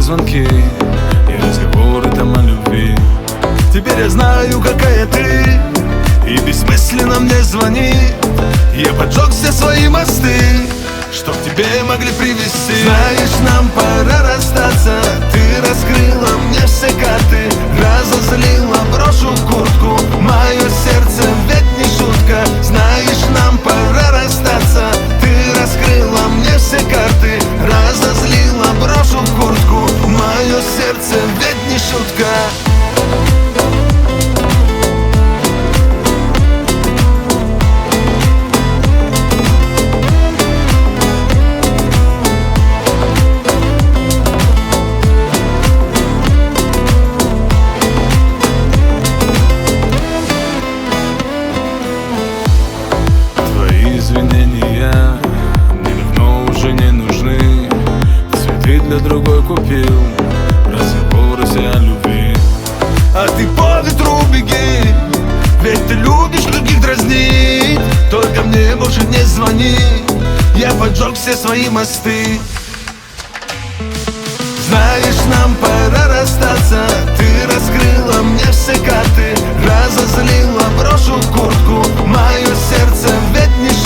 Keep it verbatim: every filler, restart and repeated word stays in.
звонки и разговоры там о любви. Теперь я знаю, какая ты, и бессмысленно мне звонить. Я поджег все свои мосты, что к тебе могли привести. Знаешь, нам пора расстаться. Ты раскрыла мне все карты, разозлила, брошу куртку. Мое сердце ведь не шутка. Знаешь, нам пора расстаться. Ты раскрыла мне все карты, разозлила, брошу куртку. Мое сердце ведь не шутка. Извинения мне давно уже не нужны. Цветы для другой купил, разговоры все о любви. А ты по ветру беги, ведь ты любишь других дразнить. Только мне больше не звони, я поджег все свои мосты. Знаешь, нам пора расстаться. Ты раскрыла мне все карты, разозлила, брошу куртку. Мое сердце ведь не